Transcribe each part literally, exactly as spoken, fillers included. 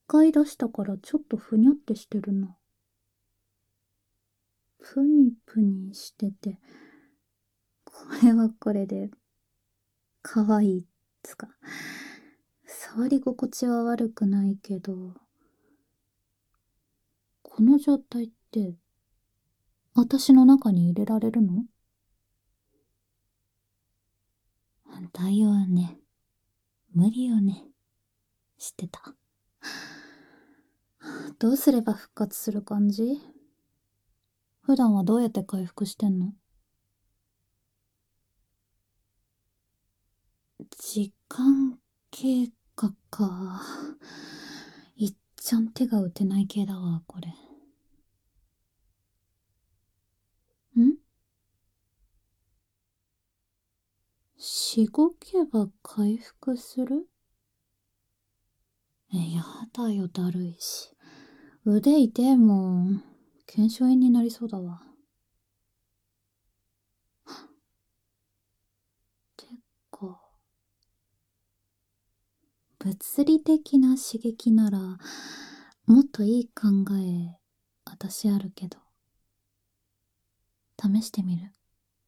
回出したからちょっとふにゃってしてるな。ぷにぷにしてて、これはこれで、かわいいっつか。触り心地は悪くないけど、この状態って、私の中に入れられるの？だよね。無理よね。知ってた。どうすれば復活する感じ？普段はどうやって回復してんの？時間経過か。いっちゃん手が打てない系だわ、これ。ん？しごけば回復する？え、やだよ、だるいし。腕痛えもん。腱鞘炎になりそうだわ。てか、物理的な刺激なら、もっといい考え、私あるけど。試してみる？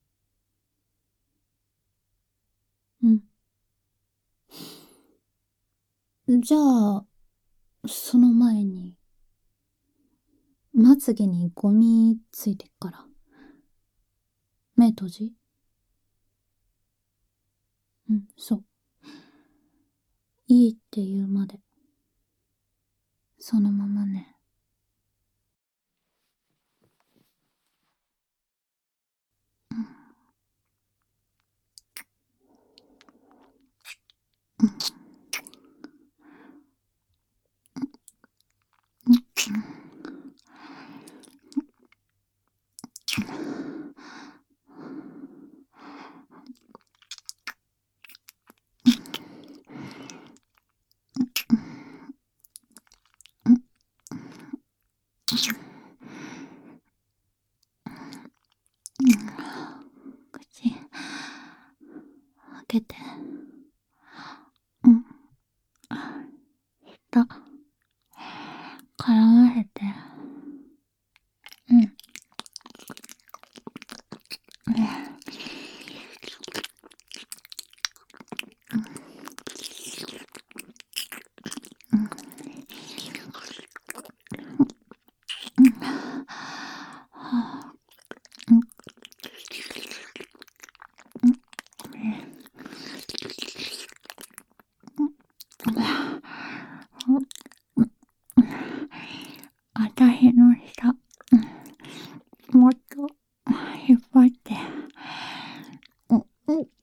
うん。じゃあ、その前に、まつげにゴミついてっから。目閉じ。うん、そう。いいって言うまで。そのままね。うん。うん。口、開けて。うん。だ。絡ませて。うん。あたしの下、もっと引っ張って。うんうんうん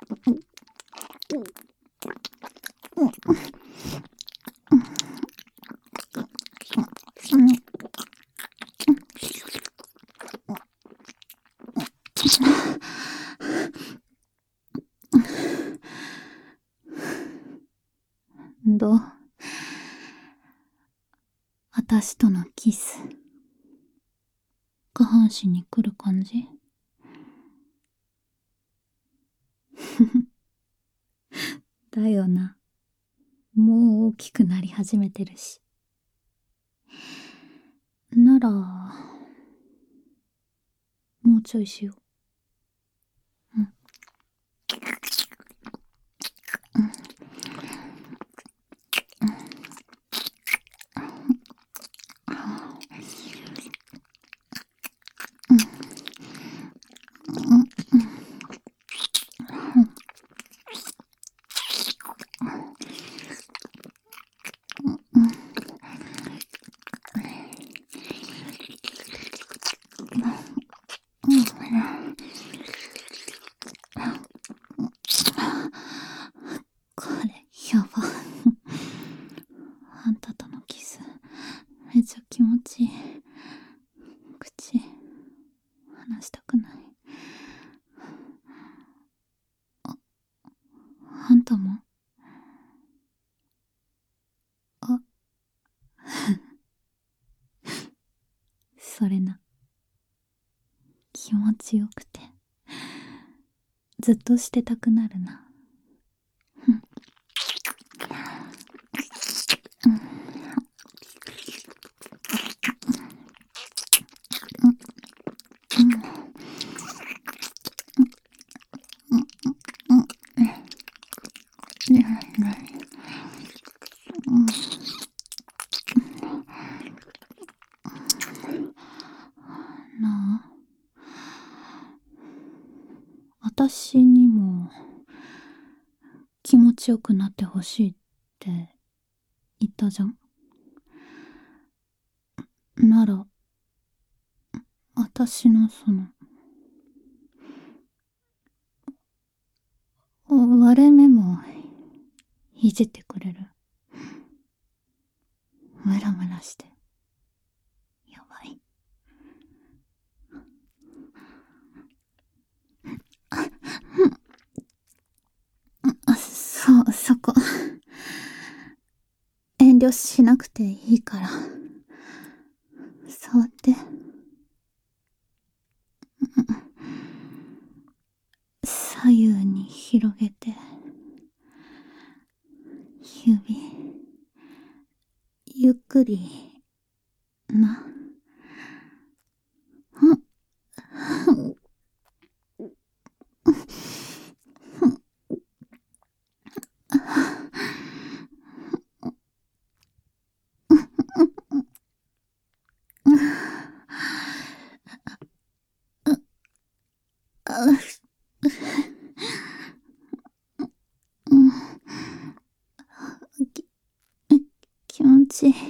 うん。どう？私とのキス、下半身に来る感じ？だよな。もう大きくなり始めてるし。なら、もうちょいしよう。うん。これ、やば。あんたとのキス、めっちゃ気持ちいい。口、離したくない。あ、あんたも？あ、それな。気持ちよくて、ずっとしてたくなるな。うん。 なあ、私にも気持ちよくなってほしいって言ったじゃん。なら、私のその、割れ目もいじってくれる？ムラムラして。やばい。あ、そう、そこ。遠慮しなくていいから。触って。左右に広げて。指。ゆっくり。な。き気持ちいい。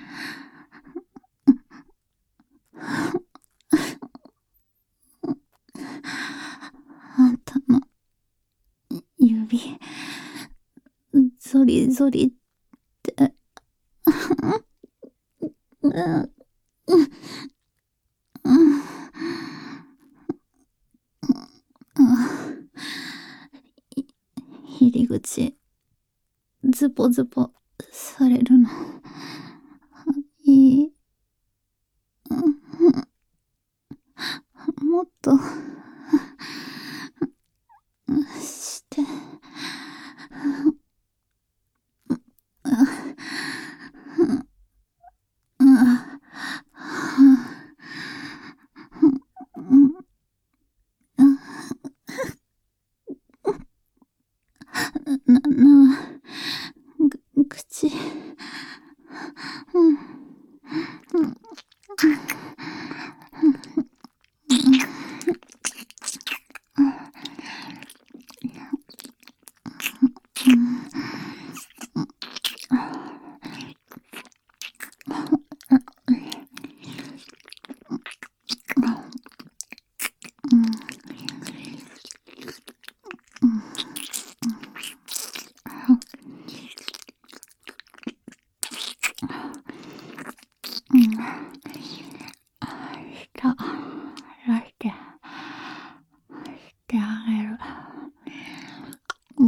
あんたの指ゾリゾリってうんうん入り口ズボズボされるのいい。もっとしてな、な、ぐ、口、うん、した、らして、してあげる。うん。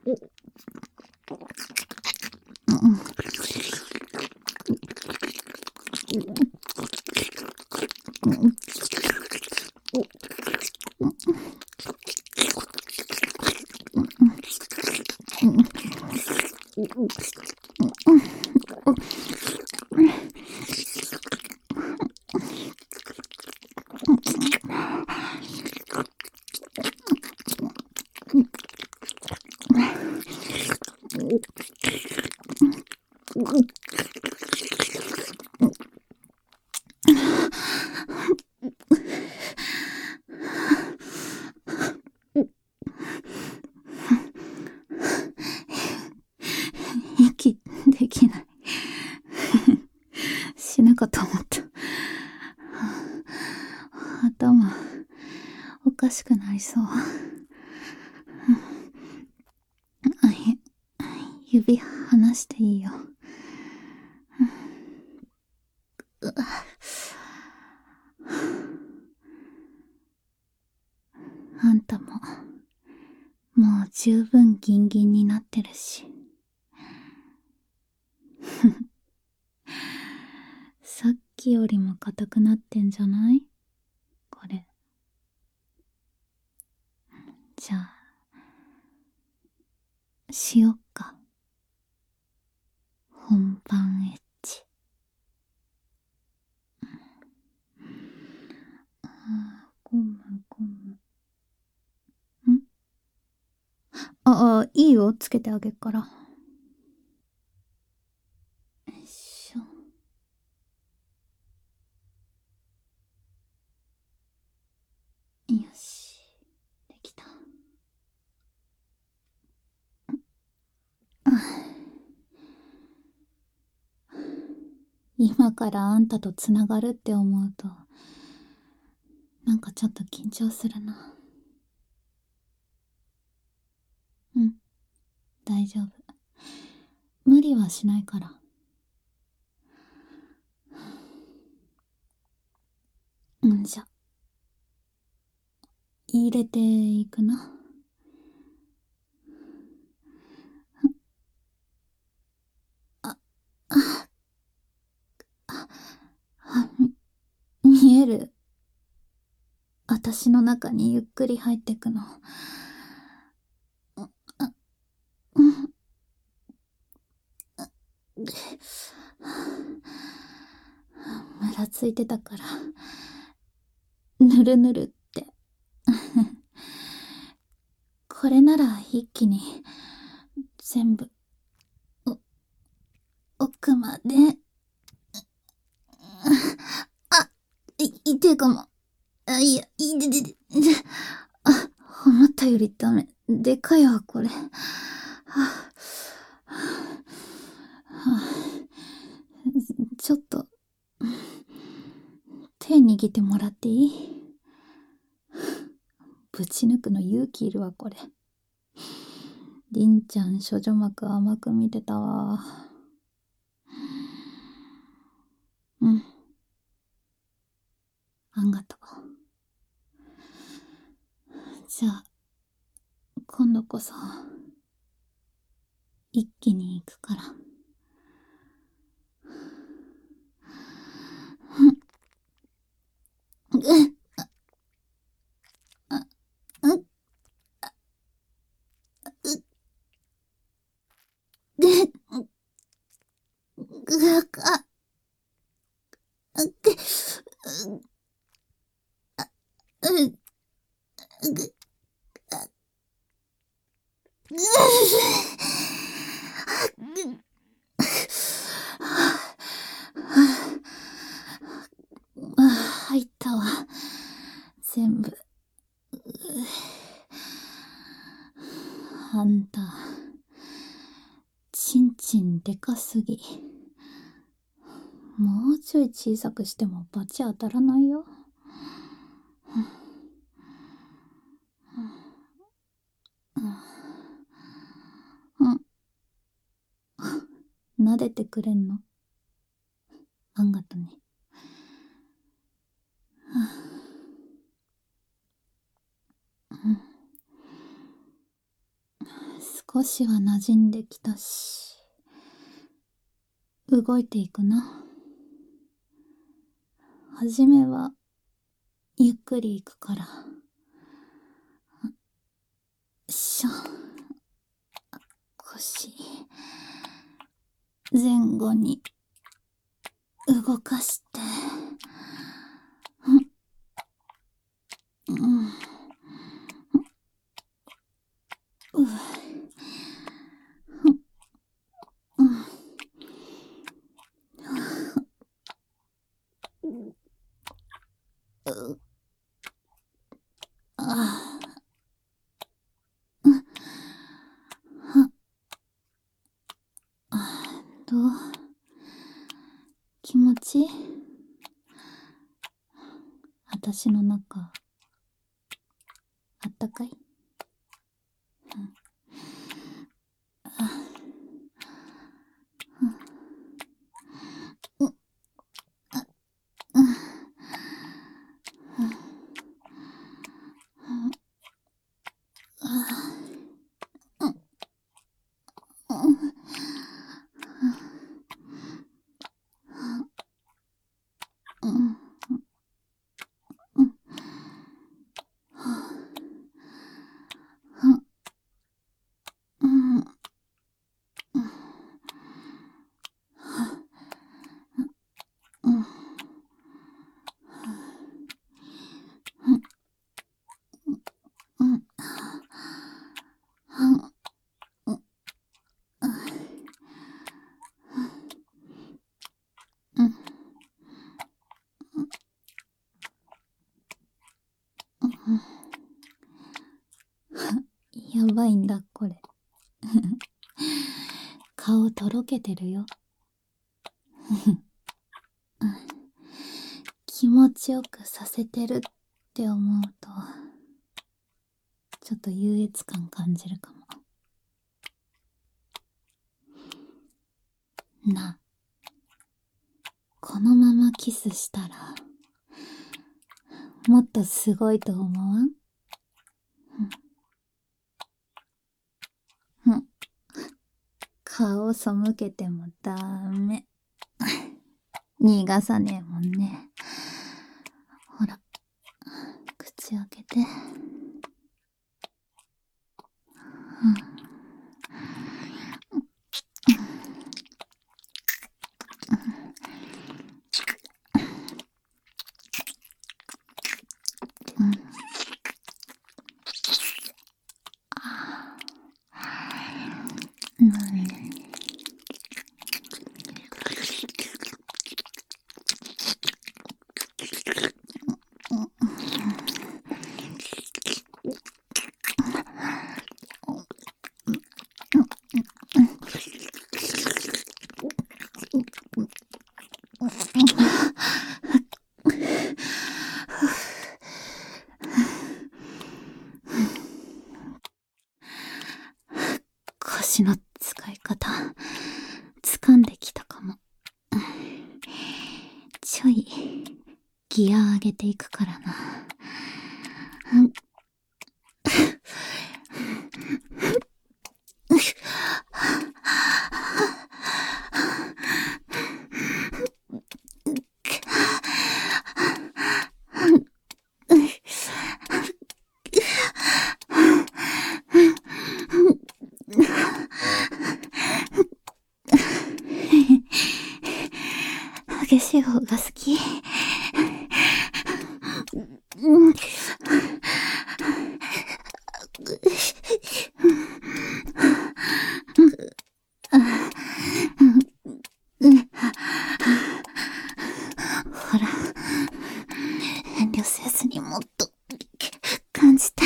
息できない。死ぬかと思った。頭、おかしくなりそう。指離していいよ。あんたも、もう十分ギンギンになってるし。さっきよりも硬くなってんじゃない？これ。じゃあ、しよっか。本番エッチ。ああ、ゴムゴム。んああ、いいよ。 をつけてあげっから。よいしょ。よし、できた。今からあんたとつながるって思うと、なんかちょっと緊張するな。うん、大丈夫。無理はしないから。んじゃ、入れていくな。あ、あ、あ、あ、見える。私の中にゆっくり入ってくの。あ、うん。むらついてたから、ぬるぬるって。これなら一気に、全部、お、奥まで。あ、い、痛いかも。あ、いや、いででで。あ、思ったよりダメ。でかいわ、これ。はあ、はあ、ちょっと、手握ってもらっていい？ぶち抜くの勇気いるわ、これ。りんちゃん、処女膜甘く見てたわ。うん。あんがとう。じゃあ、今度こそ、一気に行くから。うん。うっ、あ、うっ、うっ、で、ぐわか、あ、で、う、あ、う、ぐ、あ、ぐ、ぐ、あ、入ったわ。全部。あんた、ちんちんでかすぎ。もうちょい小さくしてもバチ当たらないよ。うん。撫でてくれんの？あんがとね。うん。少しは馴染んできたし、動いていくな。はじめは、ゆっくり行くから。よいしょ。腰、前後に、動かして。うん。うん。うう。うん。う、ああ。うん。は、あ、どう？気持ちいい？私の中、あったかい？うん。あ、うん。あ、うん。うん。あ、うん。うん。うん。うん。うん。うん。うん。 やばいんだ、これ。顔とろけてるよ。気持ちよくさせてるって思うと、ちょっと優越感感じるかも。な、このままキスしたら、もっとすごいと思わん？うん。顔背けてもダメ。逃がさねえもんね。ほら、口開けて。うん。うん。腰の使い方、掴んできたかも。ちょい、ギア上げていくからな。うん。激しい方が好き。うん。ほら、遠慮せずにもっと感じて。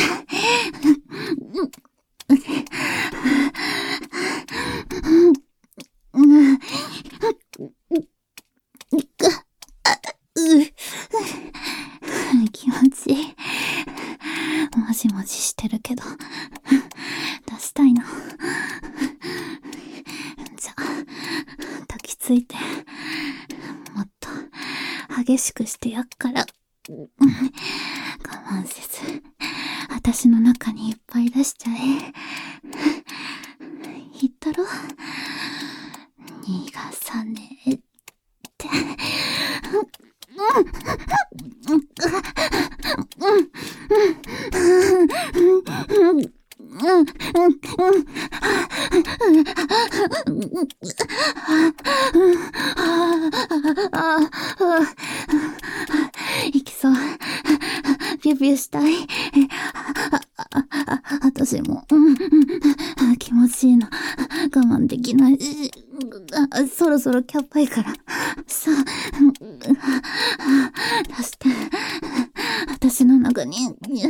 気持ちいい。もじもじしてるけど、出したいな。じゃあ、抱きついて、もっと激しくしてやっから、我慢せず、私の中にいっぱい出しちゃえ。言ったろ？逃がさねえって。いきそう。ビュビュしたい。あたしも、気持ちいいな。我慢できない。そろそろキャッパいから。さあ、出して。私の中に、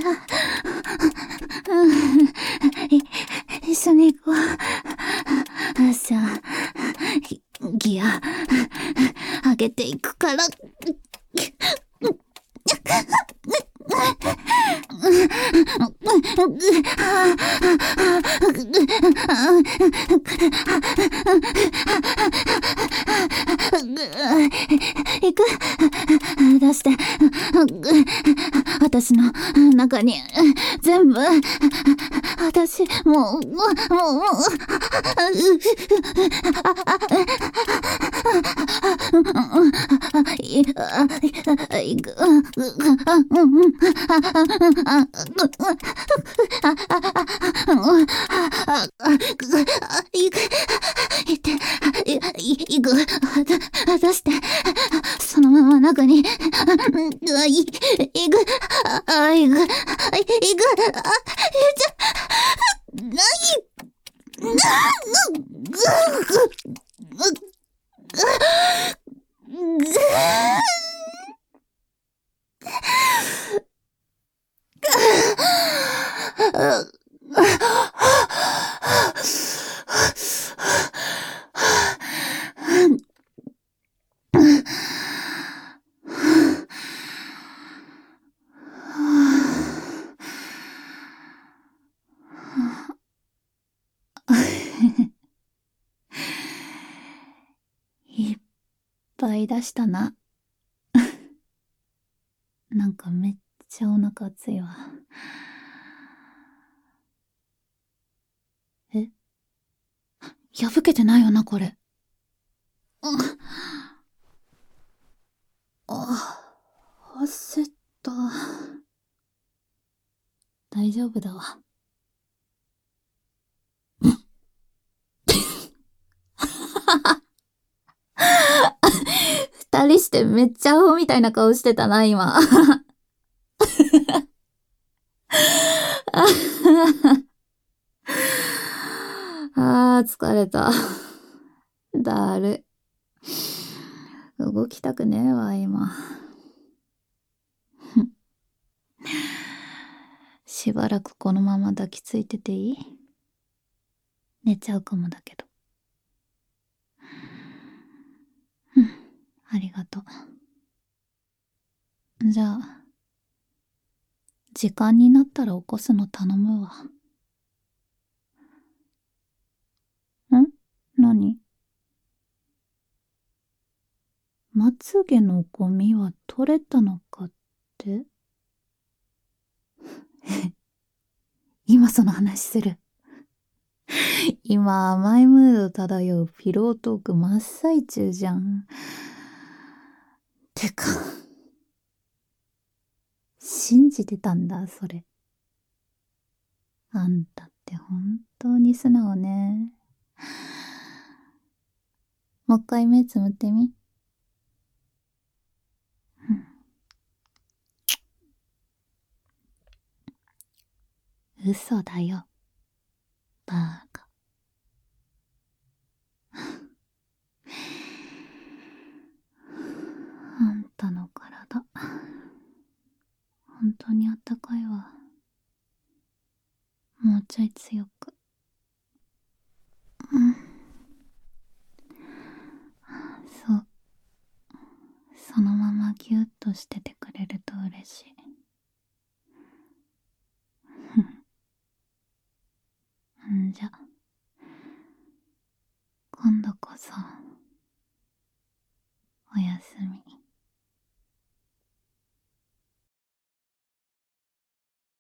一緒に行こう。じゃあ、ギア、上げていくから。行く？出して。私の中に全部、私、もう、もう、もう、いく、出して、そのまま中に、い、いく、いく、いく、なに、 ぱい出したな。なんかめっちゃお腹熱いわ。え、破けてないよな、これ。うん。あ、焦った。大丈夫だわ。二人してめっちゃアホみたいな顔してたな、今。あー、疲れた。だる。動きたくねえわ、今。しばらくこのまま抱きついてていい？寝ちゃうかもだけど。うん、ありがとう。じゃあ、時間になったら起こすの頼むわ。ん？何？まつげのゴミは取れたのかって？今その話する？今甘いムード漂うピロートーク真っ最中じゃん。てか、信じてたんだ、それ。あんたって本当に素直ね。もう一回目つむってみ。嘘だよ。バーカ。あんたの体、本当にあったかいわ。もうちょい強く。うん。そう。そのままギュッとしててくれると嬉しい。んじゃ、今度こそ、おやすみ。